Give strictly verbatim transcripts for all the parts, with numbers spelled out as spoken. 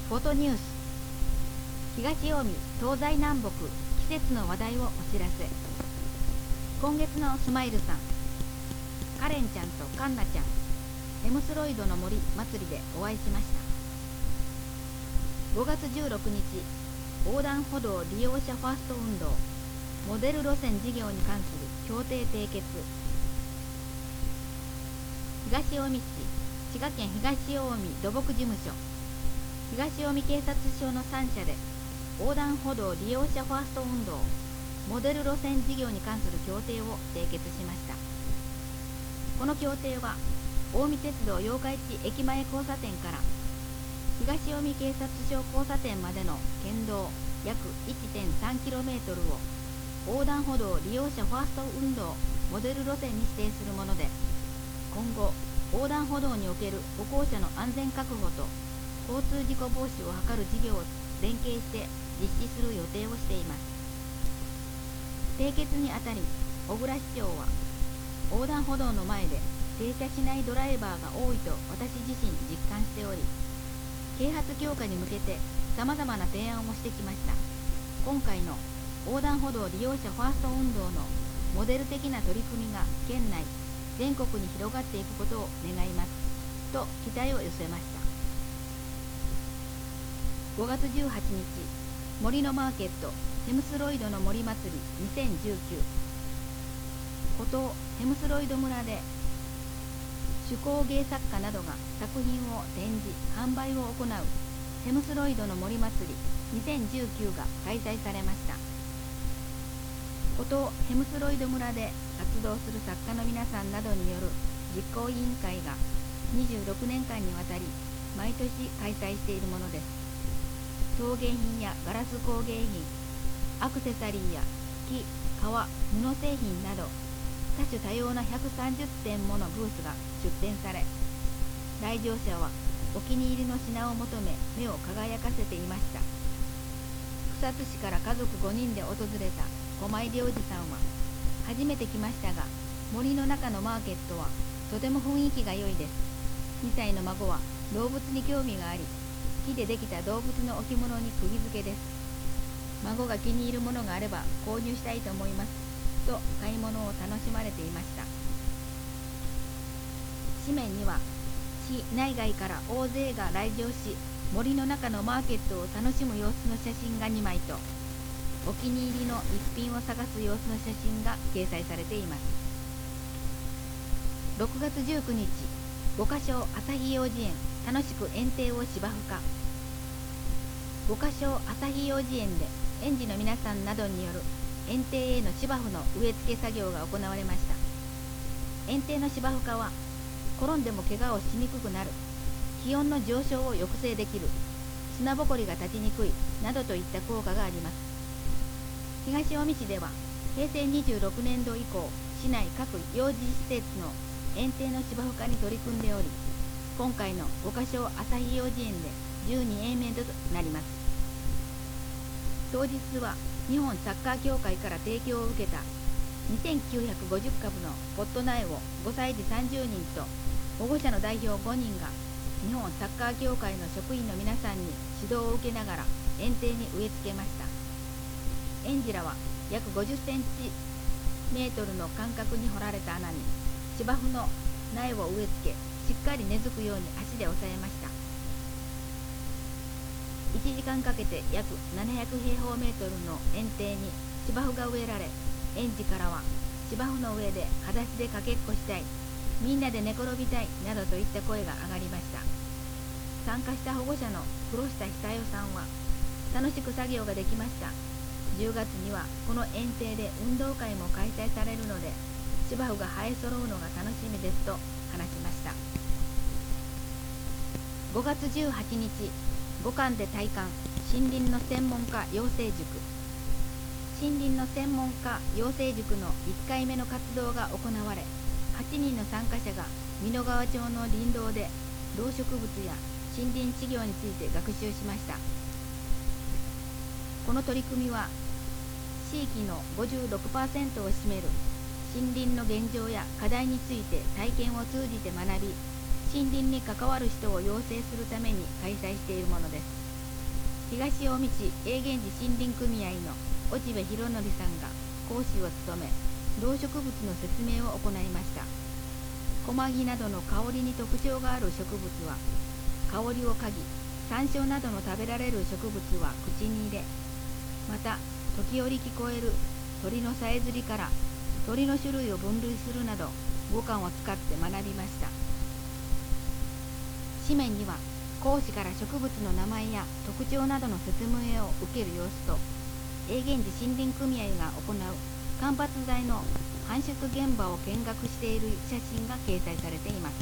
フォトニュース、東近江東西南北季節の話題をお知らせ。今月のスマイルさん、カレンちゃんとカンナちゃん、ヘムスロイドの森祭りでお会いしました。ごがつじゅうろくにち、横断歩道利用者ファースト運動、モデル路線事業に関する協定締結。東近江市、滋賀県東近江土木事務所、東近江警察署のさんしゃで横断歩道利用者ファースト運動、モデル路線事業に関する協定を締結しました。この協定は近江鉄道八日市駅前交差点から東近江警察署交差点までの県道約 いってんさんキロメートル を横断歩道利用者ファースト運動モデル路線に指定するもので、今後横断歩道における歩行者の安全確保と交通事故防止を図る事業を連携して実施する予定をしています。締結にあたり、小倉市長は横断歩道の前で停車しないドライバーが多いと私自身実感しており、啓発強化に向けてさまざまな提案をしてきました。今回の横断歩道利用者ファースト運動のモデル的な取り組みが県内全国に広がっていくことを願いますと期待を寄せました。ごがつじゅうはちにち、森のマーケットヘムスロイドの森祭りにせんじゅうきゅう、古東ヘムスロイド村で手工芸作家などが作品を展示・販売を行うヘムスロイドの森祭りにせんじゅうきゅうが開催されました。古東ヘムスロイド村で活動する作家の皆さんなどによる実行委員会がにじゅうろくねんかんにわたり毎年開催しているものです。陶芸品やガラス工芸品、アクセサリーや木、革、布製品など多種多様なひゃくさんじゅってんものブースが出展され、来場者はお気に入りの品を求め目を輝かせていました。草津市から家族ごにんで訪れた駒井良二さんは、初めて来ましたが森の中のマーケットはとても雰囲気が良いです。にさいの孫は動物に興味があり、木でできた動物の置物に釘付けです。孫が気に入るものがあれば購入したいと思いますと買い物を楽しまれていました。紙面には市内外から大勢が来場し、森の中のマーケットを楽しむ様子の写真がにまいと、お気に入りの一品を探す様子の写真が掲載されています。ろくがつじゅうくにち、五箇所朝日幼稚園楽しく園庭を芝生化。五箇所朝日幼稚園で園児の皆さんなどによる園庭への芝生の植え付け作業が行われました。園庭の芝生化は転んでも怪我をしにくくなる、気温の上昇を抑制できる、砂ぼこりが立ちにくいなどといった効果があります。東近江市ではへいせいにじゅうろくねんど以降、市内各幼児施設の園庭の芝生化に取り組んでおり、今回の五箇所朝日幼稚園でじゅうにえんめとなります。当日は日本サッカー協会から提供を受けたにせんきゅうひゃくごじゅっかぶのポット苗をごさいじさんじゅうにんと保護者の代表ごにんが日本サッカー協会の職員の皆さんに指導を受けながら園庭に植え付けました。園児らは約ごじゅっセンチメートルの間隔に掘られた穴に芝生の苗を植え付け、しっかり根付くように足で押さえました。いちじかんかけて約ななひゃくへいほうメートルの園庭に芝生が植えられ、園児からは芝生の上で裸足でかけっこしたい、みんなで寝転びたいなどといった声が上がりました。参加した保護者の黒下久代さんは、楽しく作業ができました。じゅうがつにはこの園庭で運動会も開催されるので、芝生が生え揃うのが楽しみですと話しました。ごがつじゅうはちにち、五感で体感森林の専門家養成塾。森林の専門家養成塾のいっかいめの活動が行われ、はちにんの参加者が美濃川町の林道で動植物や森林治療について学習しました。この取り組みは地域の ごじゅうろくパーセント を占める森林の現状や課題について体験を通じて学び、森林に関わる人を養成するために開催しているものです。 東近江市永源寺森林組合の落部博則さんが講師を務め、動植物の説明を行いました。小麦などの香りに特徴がある植物は香りを嗅ぎ、山椒などの食べられる植物は口に入れ、また時折聞こえる鳥のさえずりから鳥の種類を分類するなど五感を使って学びました。紙面には講師から植物の名前や特徴などの説明を受ける様子と、永源寺森林組合が行う間伐材の搬出現場を見学している写真が掲載されています。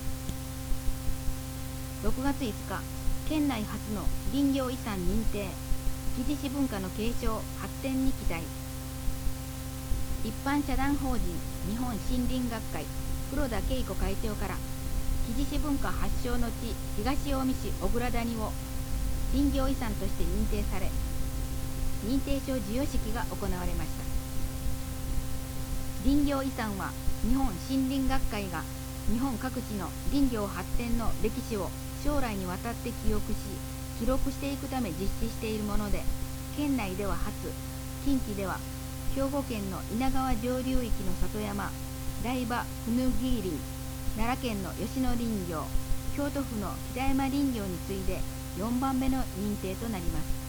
ろくがついつか、県内初の林業遺産認定、木地師文化の継承発展に期待。一般社団法人日本森林学会黒田恵子会長から、木地師文化発祥の地東近江市小倉谷を林業遺産として認定され、認定証授与式が行われました。林業遺産は日本森林学会が日本各地の林業発展の歴史を将来にわたって記憶し記録していくため実施しているもので、県内では初、近畿では兵庫県の稲川上流域の里山台場ふぬぎ林、奈良県の吉野林業、京都府の北山林業に次いでよんばんめの認定となります。